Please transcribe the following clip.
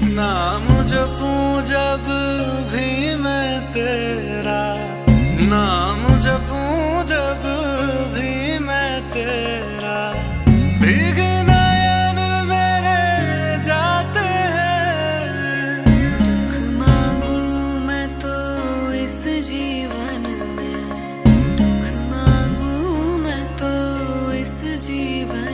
नाम जपूं जब भी मैं तेरा, नाम जपूं जब भी मैं तेरा, भीगे नयन मेरे जाते हैं। दुख मांगू मैं तो इस जीवन में, दुख मांगू मैं तो इस जीवन